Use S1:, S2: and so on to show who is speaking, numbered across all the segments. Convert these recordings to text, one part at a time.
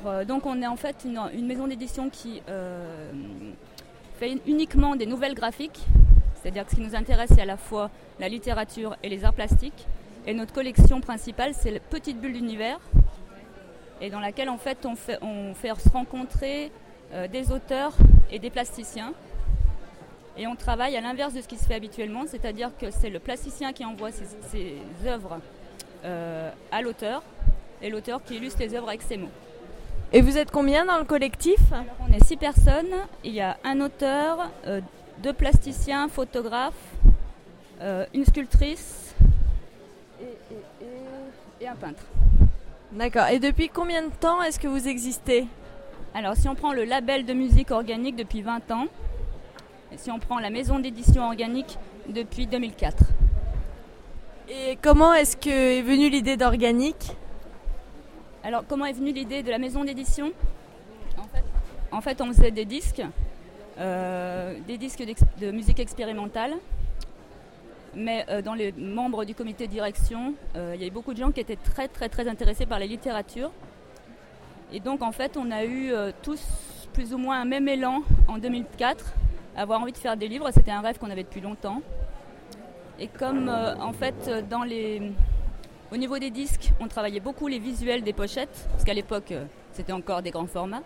S1: Donc on est en fait une maison d'édition qui fait uniquement des nouvelles graphiques, c'est-à-dire que ce qui nous intéresse c'est à la fois la littérature et les arts plastiques. Et notre collection principale c'est la Petite Bulle d'Univers, et dans laquelle en fait on fait se rencontrer des auteurs et des plasticiens. Et on travaille à l'inverse de ce qui se fait habituellement, c'est-à-dire que c'est le plasticien qui envoie ses œuvres à l'auteur, et l'auteur qui illustre les œuvres avec ses mots.
S2: Et vous êtes combien dans le collectif ?
S1: Alors, on est 6 personnes, il y a un auteur, 2 plasticiens, photographes, une sculptrice et un peintre.
S2: D'accord, et depuis combien de temps est-ce que vous existez ?
S1: Alors si on prend le label de musique organique depuis 20 ans, et si on prend la maison d'édition organique depuis 2004.
S2: Et comment est-ce que est venue l'idée d'organique ?
S1: Alors comment est venue l'idée de la maison d'édition ? En fait on faisait des disques de musique expérimentale, mais dans les membres du comité de direction, il y avait beaucoup de gens qui étaient très très très intéressés par la littérature. Et donc en fait on a eu tous plus ou moins un même élan en 2004, avoir envie de faire des livres, c'était un rêve qu'on avait depuis longtemps. Et comme en fait au niveau des disques, on travaillait beaucoup les visuels des pochettes, parce qu'à l'époque c'était encore des grands formats.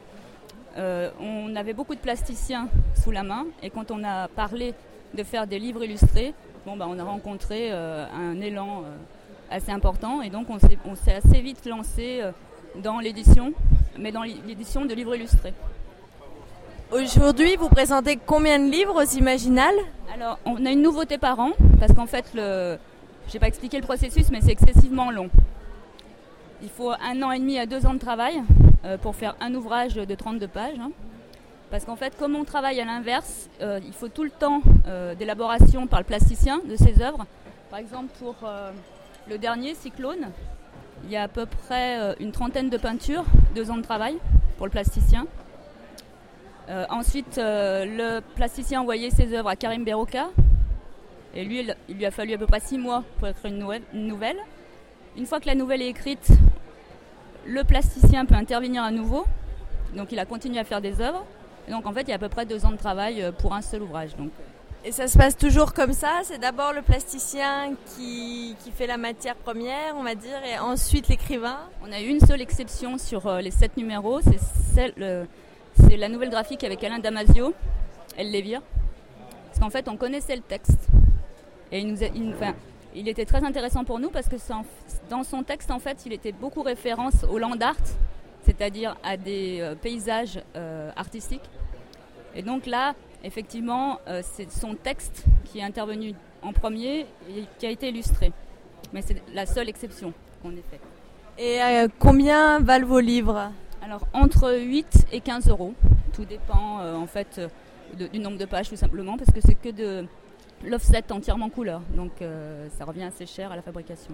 S1: On avait beaucoup de plasticiens sous la main, et quand on a parlé de faire des livres illustrés, on a rencontré un élan assez important, et donc on s'est assez vite lancé dans l'édition, mais dans l'édition de livres illustrés.
S2: Aujourd'hui, vous présentez combien de livres aux Imaginales ?
S1: Alors, on a une nouveauté par an, parce qu'en fait, je n'ai pas expliqué le processus, mais c'est excessivement long. Il faut 1 an et demi à 2 ans de travail pour faire un ouvrage de 32 pages. Parce qu'en fait, comme on travaille à l'inverse, il faut tout le temps d'élaboration par le plasticien de ses œuvres. Par exemple, pour le dernier, Cyclone, il y a à peu près une trentaine de peintures, 2 ans de travail pour le plasticien. Ensuite, le plasticien a envoyé ses œuvres à Karim Berroca. Et lui, il lui a fallu à peu près 6 mois pour écrire une nouvelle. Une fois que la nouvelle est écrite, le plasticien peut intervenir à nouveau. Donc il a continué à faire des œuvres. Et donc en fait, il y a à peu près 2 ans de travail pour un seul ouvrage. Donc.
S2: Et ça se passe toujours comme ça ? C'est d'abord le plasticien qui fait la matière première, on va dire, et ensuite l'écrivain ?
S1: On a eu une seule exception sur les 7 numéros. C'est la nouvelle graphique avec Alain Damasio, Elle les vire. Parce qu'en fait, on connaissait le texte. Et il était très intéressant pour nous parce que dans son texte, en fait, il était beaucoup référence au land art, c'est-à-dire à des paysages artistiques. Et donc là, effectivement, c'est son texte qui est intervenu en premier et qui a été illustré. Mais c'est la seule exception qu'on ait fait.
S2: Et combien valent vos livres ?
S1: Alors, entre 8 et 15 euros. Tout dépend, en fait, du nombre de pages, tout simplement, parce que c'est que de l'offset entièrement couleur. Donc, ça revient assez cher à la fabrication.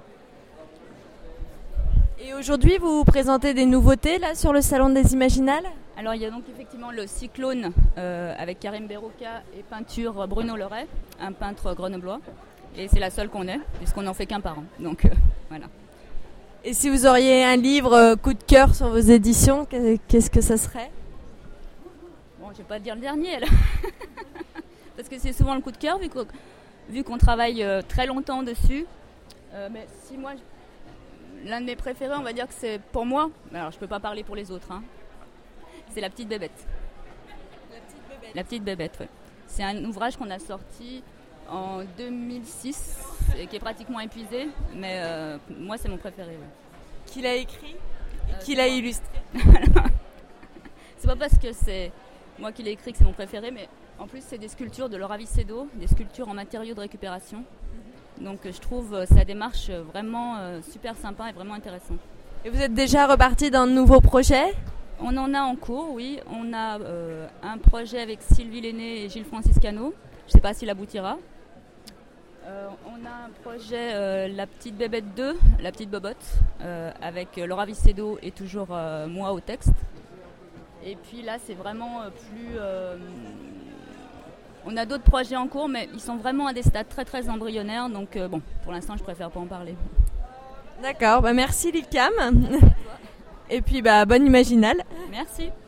S2: Et aujourd'hui, vous présentez des nouveautés, là, sur le Salon des Imaginales ?
S1: Alors, il y a donc effectivement le Cyclone avec Karim Berroca et peinture Bruno Leray, un peintre grenoblois. Et c'est la seule qu'on ait, puisqu'on n'en fait qu'un par an. Donc, voilà.
S2: Et si vous auriez un livre coup de cœur sur vos éditions, qu'est-ce que ça serait ?
S1: Bon, je vais pas dire le dernier, là. Parce que c'est souvent le coup de cœur, vu qu'on travaille très longtemps dessus. Mais si moi, l'un de mes préférés, on va dire que c'est pour moi, alors je peux pas parler pour les autres, hein. C'est La Petite Bébête. La Petite Bébête, oui. C'est un ouvrage qu'on a sorti en 2006 et qui est pratiquement épuisé, mais moi c'est mon préféré. Ouais.
S2: Qui l'a écrit et qui l'a illustré.
S1: C'est pas parce que c'est moi qui l'ai écrit que c'est mon préféré, mais en plus c'est des sculptures de Laura Vicedo, des sculptures en matériaux de récupération. Donc je trouve sa démarche vraiment super sympa et vraiment intéressante.
S2: Et vous êtes déjà reparti dans de nouveaux projets ?
S1: On en a en cours, oui. On a un projet avec Sylvie Lenné et Gilles Franciscano. Je ne sais pas s'il aboutira. On a un projet La Petite Bébête 2, La Petite Bobotte, avec Laura Vicedo et toujours moi au texte. Et puis là, c'est vraiment plus... on a d'autres projets en cours, mais ils sont vraiment à des stades très très embryonnaires. Donc bon, pour l'instant, je préfère pas en parler.
S2: D'accord, bah merci Liv Cam. Et puis bonne Imaginale.
S1: Merci.